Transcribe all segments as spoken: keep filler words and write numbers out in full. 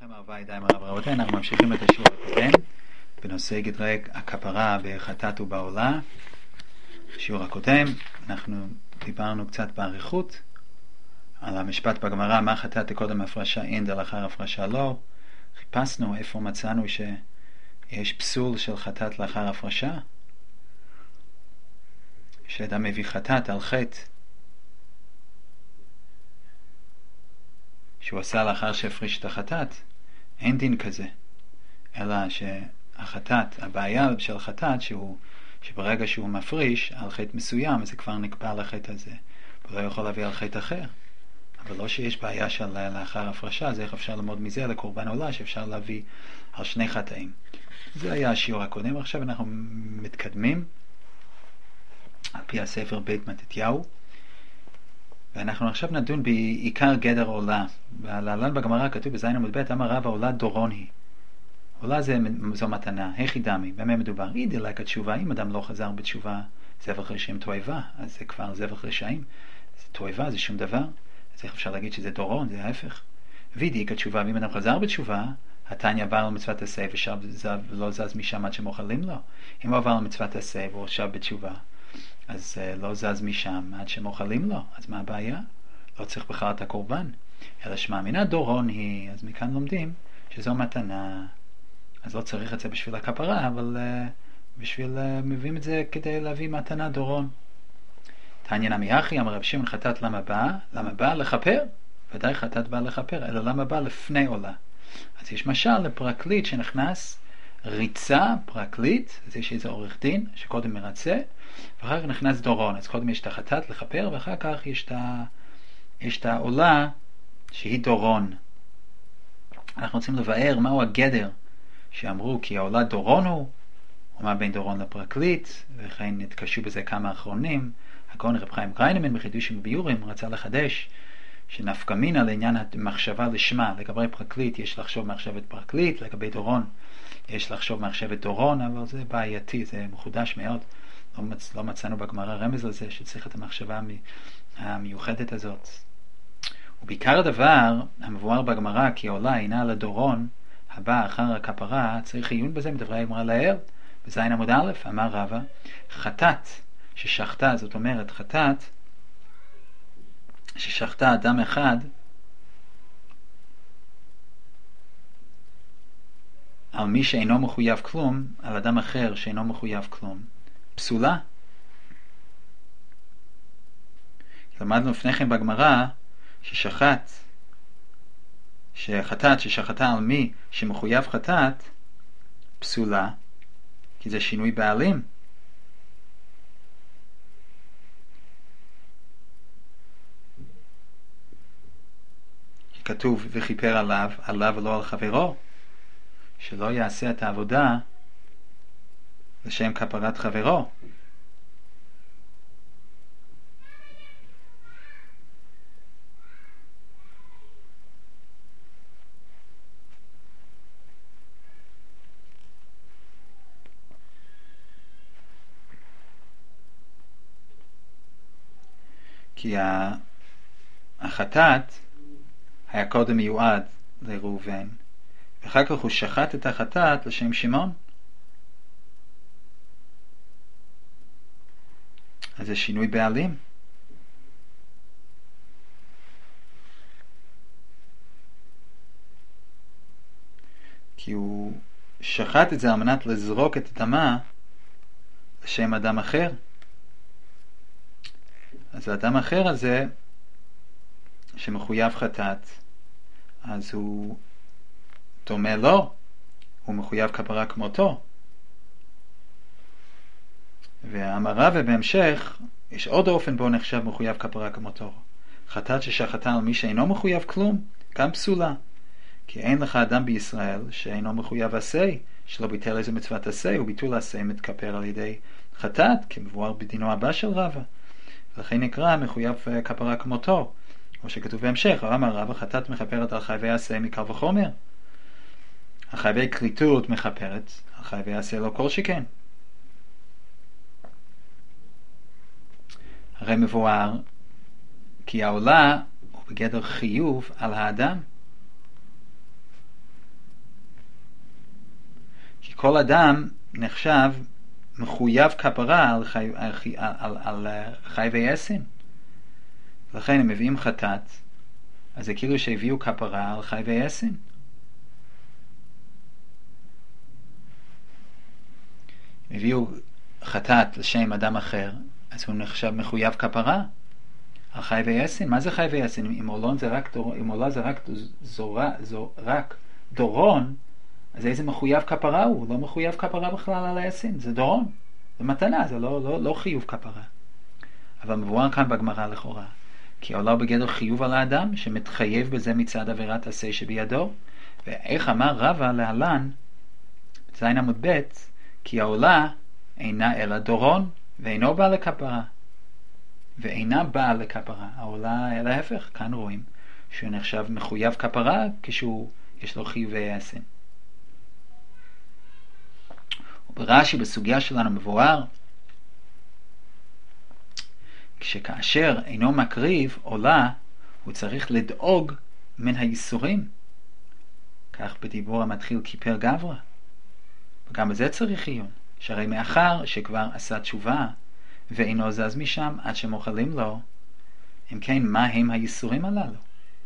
לכם הרבה ידיים הרב רבותיי, אנחנו ממשיכים את השיעור הקודם בנושא גדרי הכפרה בחטאת ובעולה. בשיעור הקודם אנחנו דיברנו קצת בעריכות על המשפט בגמרא, מה חטאת קודם הפרשה אין דלאחר הפרשה לא. חיפשנו איפה מצאנו שיש פסול של חטאת לאחר הפרשה, שאדם מביא חטאת על חטא שהוא עשה לאחר שהפריש את החטאת, אין דין כזה, אלא שהחטאת, הבעיה של החטאת שהוא, שברגע שהוא מפריש על חטא מסוים, אז זה כבר נקבע על החטא הזה, הוא לא יכול להביא על חטא אחר. אבל לא שיש בעיה של לאחר הפרשה, אז איך אפשר ללמוד מזה לקורבן עולה שאפשר להביא על שני חטאים. זה היה השיעור הקודם. עכשיו אנחנו מתקדמים על פי הספר בית מתתיהו, ואנחנו עכשיו נדון בעיקר גדר עולה. להלן בגמרא כתוב בזין עמוד ב', אמר רבא עולה דורון היא. עולה זה, זו מתנה, היכי דמי, במה מדובר? אי דילק התשובה, אם אדם לא חזר בתשובה, זבח רשעים תועבה, אז זה כבר זבח רשעים, זה תועבה, זה שום דבר, אז איך אפשר להגיד שזה דורון, זה ההפך. וידיק התשובה, ואם אדם חזר בתשובה, התניא עבר למצוות עשה ושב לא זז משם עד שמוכלים לו. אם הוא עבר למצוות עשה והוא שב בתשובה, אז uh, לא זז משם עד שמוכלים לו, אז מה הבעיה? לא צריך בכלל את הקורבן, אלא שמאמינה דורון היא, אז מכאן לומדים שזו מתנה, אז לא צריך את זה בשביל הכפרה, אבל uh, בשביל uh, מביאים את זה כדי להביא מתנה דורון. תניא נמי אחי, אמר רב שמעון חטאת למה בא? למה בא? לכפר? ודאי חטאת בא לכפר, אלא למה בא? לפני עולה. אז יש משל לפרקליט שנכנס ריצה, פרקליט, אז יש איזה עורך דין שקודם מרצה, ואחר כך נכנס דורון, אז קודם יש את החטאת לכפר, ואחר כך יש את, ה... יש את העולה שהיא דורון. אנחנו רוצים לבאר מהו הגדר שאמרו כי העולה דורון הוא, ומה בין דורון לפרקליט, וכן נתקשו בזה כמה אחרונים. הגאון רב חיים גריינמן בחידושים וביורים רצה לחדש שנפקא מינה לעניין המחשבה לשמה. לגבי פרקליט יש לחשוב מחשבת פרקליט, לגבי דורון יש לחשוב מחשבת דורון, אבל זה בעייתי, זה מחודש מאוד. לא, מצ... לא מצאנו בגמרא רמז לזה שצריך את המחשבה המיוחדת הזאת. ובעיקר הדבר המבואר בגמרא כי העולה אינה על הדורון הבא אחר הכפרה, צריך עיון בזה מדברי הגמרא לעיל בזין עמוד א'. אמר רבא חטאת ששחטה, זאת אומרת חטאת ששחטה אדם אחד על מי שאינו מחויב כלום, על אדם אחר שאינו מחויב כלום, פסולה. למדנו לפני כן בגמרא ששחט שחטאת ששחטה על מי שמחויב חטאת פסולה, כי זה שינוי בעלים. כתוב וכיפר עליו, עליו ולא על חברו, שלא יעשה את העבודה לשם כפרת חברו. כי החטאת היה קודם מיועד לראובן, ואחר כך הוא שחט את החטאת לשם שמעון. אז זה שינוי בעלים. כי הוא שחט את זה על מנת לזרוק את הדמה לשם אדם אחר. אז האדם אחר הזה שמחויב חטאת, אז הוא דומה לו, הוא מחויב כפרה כמותו. והאמרה ובהמשך יש עוד אופן בו נחשב מחויב כפרה כמותו. חטאת ששחטה על מי שאינו מחויב כלום, גם פסולה. כי אין לך אדם בישראל שאינו מחויב עשה, שלא ביטל איזה מצוות עשה, וביטול עשה מתכפר על ידי חטאת, כמבואר בדינו הבא של רבא. ולכן נקרא מחויב כפרה כמותו. כמו שכתוב בהמשך, אמר רבא חטאת מכפרת על חייבי עשה מקל וחומר. החייבי קליטות מכפרת, החייבי עשה לא כל שכן. הרי מבואר כי העולה הוא בגדר חיוב על האדם. כל אדם נחשב מחויב כפרה על, חי, על, על, על, על חייבי אסין. לכן הם מביאים חטאת, אז זה כאילו שהביאו כפרה על חייבי אסין. הביאו חטאת לשם אדם אחר, אז הוא נחשב מחויב כפרה על חייבי אסין. מה זה חייבי אסין? אם עולון זה רק, דור, אם עולה זה רק, זורה, זור, רק דורון, אז איזה מחויב כפרה הוא? הוא לא מחויב כפרה בכלל על האסין, זה דורון, זה מתנה, זה לא, לא, לא חיוב כפרה. אבל מבואר כאן בגמרא לכאורה, כי עולה בגדר חיוב על האדם, שמתחייב בזה מצד עבירת עשה שבידו. ואיך אמר רבא להלן, זין עמוד ב', כי העולה אינה אלא דורון, ואינו בא לכפרה. ואינה באה לכפרה. העולה אלא ההפך, כאן רואים, שהוא נחשב מחויב כפרה, כשהוא יש לו חיובי אסין. וברש"י בסוגיה שלנו מבואר, כשכאשר אינו מקריב עולה, הוא צריך לדאוג מן הייסורים. כך בדיבור המתחיל כיפר גברא. וגם בזה צריך עיון. שהרי מאחר שכבר עשה תשובה, ואינו זז משם עד שמוכלים לו, אם כן, מה הם הייסורים הללו?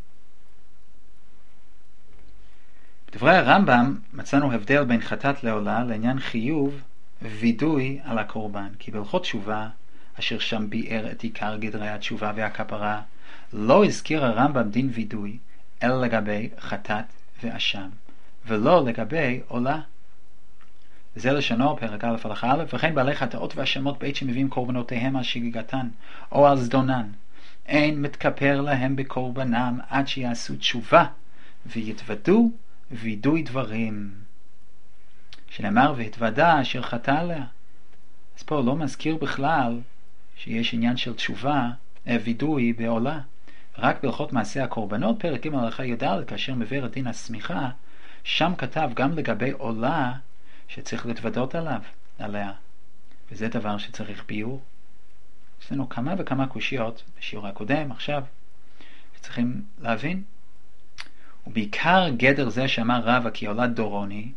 בדברי הרמב"ם מצאנו הבדל בין חטאת לעולה לעניין חיוב וידוי על הקורבן. כי בהלכות תשובה, אשר שם ביאר את עיקר גדרי התשובה והכפרה, לא הזכיר הרמב"ם דין וידוי, אלא לגבי חטאת ואשם, ולא לגבי עולה. וזה לשונו פרק א' הלכה א', וכן בעלי חטאות ואשמות בעת שמביאים קורבנותיהם על שגיגתן או על זדונן, אין מתכפר להם בקורבנם עד שיעשו תשובה ויתוודו וידוי דברים, שנאמר והתוודה אשר חטא עליה. אז פה לא מזכיר בכלל שיש עניין של תשובה, וידוי בעולה. רק בהלכות מעשה הקורבנות, פרק ג' הלכה י"ד, כאשר מבאר את דין הסמיכה, שם כתב גם לגבי עולה שצריך להתוודות עליו, עליה. וזה דבר שצריך ביור. יש לנו כמה וכמה קושיות בשיעור הקודם, עכשיו, שצריכים להבין. ובעיקר גדר זה שאמר רבא כי עולה דורוני,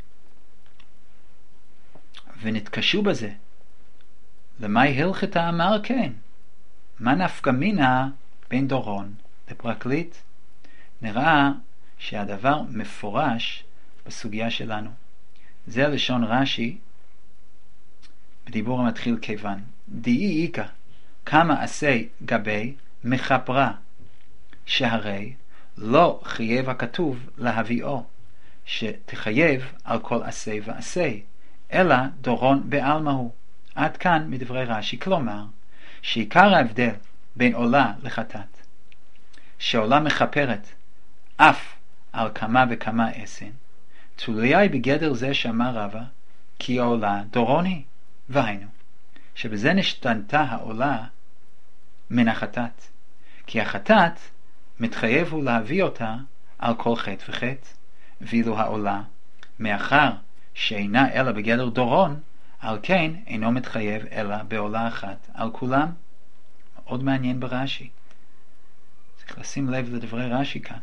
ונתקשו בזה. למאי הלכתה אמר כן? מה נפקא מינה בין דורון לפרקליט? נראה שהדבר מפורש בסוגיה שלנו. זה לשון רש"י בדיבור המתחיל כיוון. דאי איכא כמה עשה גבי מחפרה, שהרי לא חייב הכתוב להביאו, שתחייב על כל עשה ועשה, אלא דורון בעלמא הוא. עד כאן מדברי רש"י. כלומר, שעיקר ההבדל בין עולה לחטאת, שעולה מחפרת אף על כמה וכמה אסין, תלויה בגדר זה שאמר רבא כי העולה דורוני, והיינו שבזה נשתנתה העולה מן החטאת, כי החטאת מתחייב הוא להביא אותה על כל חטא וחטא, ואילו העולה מאחר שאינה אלא בגדר דורון, על כן אינו מתחייב אלא בעולה אחת על כולם. מאוד מעניין ברש"י, צריך לשים לב לדברי רש"י כאן.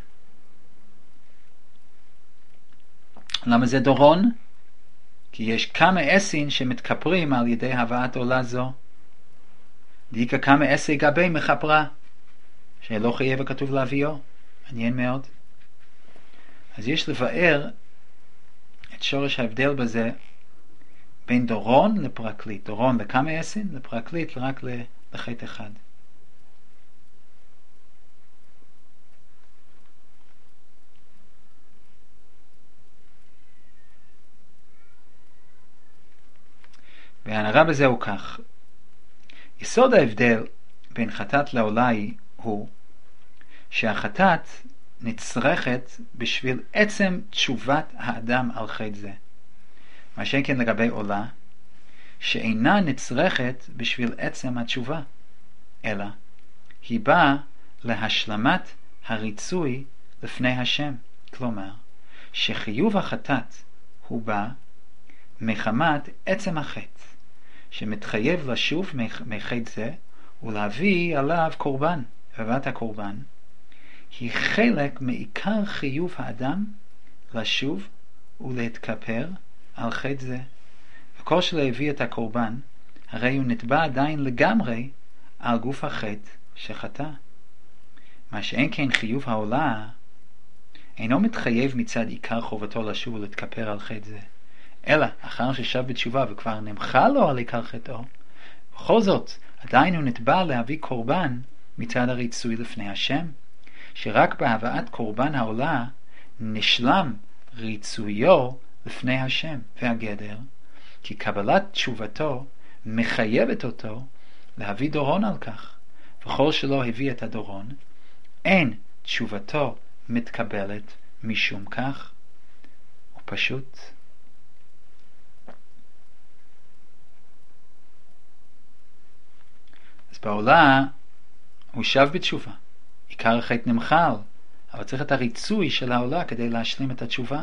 למה זה דורון? כי יש כמה אסין שמתכפרים על ידי הבאת עולה זו. דיקה כמה אסי גבי מחפרה, שלא חייב הכתוב להביאו. מעניין מאוד. אז יש לבאר את שורש ההבדל בזה בין דורון לפרקליט. דורון לכמה אסין, לפרקליט רק לחטא אחד. והנראה בזה הוא כך. יסוד ההבדל בין חטאת לעולה הוא שהחטאת נצרכת בשביל עצם תשובת האדם על חטא זה. מה שכן לגבי עולה, שאינה נצרכת בשביל עצם התשובה, אלא היא באה להשלמת הריצוי לפני השם. כלומר, שחיוב החטאת הוא בא מחמת עצם החטא, שמתחייב לשוב מחטא זה ולהביא עליו קורבן. הבאת הקורבן היא חלק מעיקר חיוב האדם לשוב ולהתכפר על חטא זה, וכל שלא הביא את הקורבן, הרי הוא נתבע עדיין לגמרי על גוף החטא שחטא. מה שאין כן חיוב העולה, אינו מתחייב מצד עיקר חובתו לשוב ולהתכפר על חטא זה, אלא אחר ששב בתשובה וכבר נמחה לו על עיקר חטאו, בכל זאת עדיין הוא נתבע להביא קורבן מצד הריצוי לפני השם, שרק בהבאת קורבן העולה נשלם ריצויו לפני השם. והגדר, כי קבלת תשובתו מחייבת אותו להביא דורון על כך, וכל שלא הביא את הדורון, אין תשובתו מתקבלת משום כך. הוא פשוט. אז בעולה הוא שב בתשובה, עיקר החטא נמחל, אבל צריך את הריצוי של העולה כדי להשלים את התשובה,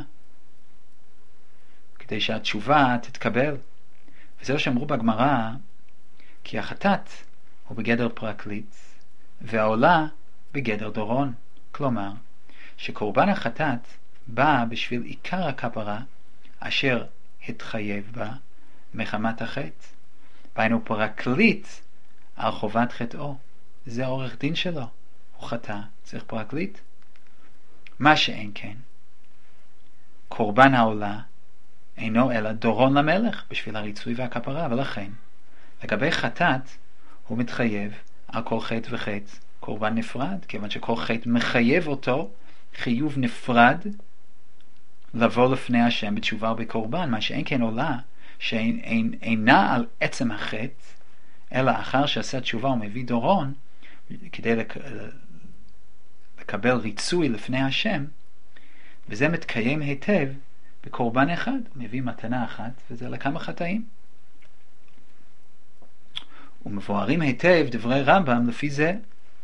כדי שהתשובה תתקבל. וזהו שאמרו בגמרא, כי החטאת הוא בגדר פרקליט והעולה בגדר דורון. כלומר, שקורבן החטאת בא בשביל עיקר הכפרה אשר התחייב בה מחמת החטא, והיינו פרקליט על חובת חטאו. זה עורך דין שלו, הוא חטא, צריך פרקליט. מה שאין כן, קורבן העולה אינו אלא דורון למלך בשביל הריצוי והכפרה, ולכן לגבי חטאת הוא מתחייב על כל חטא וחטא קורבן נפרד, כיוון שכל חטא מחייב אותו חיוב נפרד לבוא לפני השם בתשובה ובקורבן. מה שאין כן עולה שאינה על עצם החטא, אלא אחר שעשה תשובה ומביא דורון כדי לק... לקבל ריצוי לפני השם, וזה מתקיים היטב בקורבן אחד. הוא מביא מתנה אחת וזה לכמה חטאים. ומבוארים היטב דברי רמב"ם לפי זה,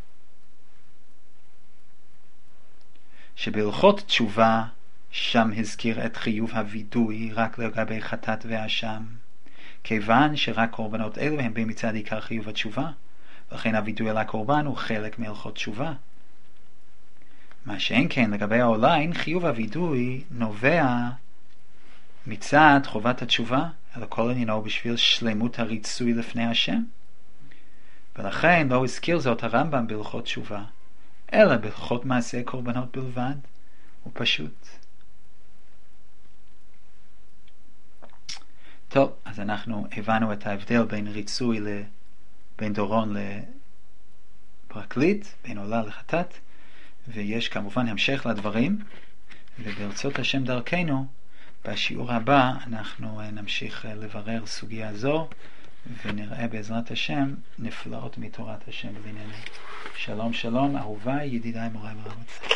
שבהלכות תשובה שם הזכיר את חיוב הווידוי רק לגבי חטאת ואשם, כיוון שרק קורבנות אלו הם במצד עיקר חיוב התשובה, ולכן הווידוי על הקורבן הוא חלק מהלכות תשובה. מה שאין כן לגבי העולה, אין חיוב הווידוי נובע מצד חובת התשובה, אלא כל עניינו בשביל שלמות הריצוי לפני השם, ולכן לא הזכיר זאת הרמב"ם בהלכות תשובה, אלא בהלכות מעשה קורבנות בלבד. הוא פשוט. טוב, אז אנחנו הבנו את ההבדל בין ריצוי, ל... בין דורון לפרקליט, בין עולה לחטאת, ויש כמובן המשך לדברים, וברצות השם דרכנו, בשיעור הבא אנחנו נמשיך לברר סוגיה זו, ונראה בעזרת השם נפלאות מתורת השם בעניינו. שלום שלום, אהוביי, ידידיי, מוריי ורבותיי.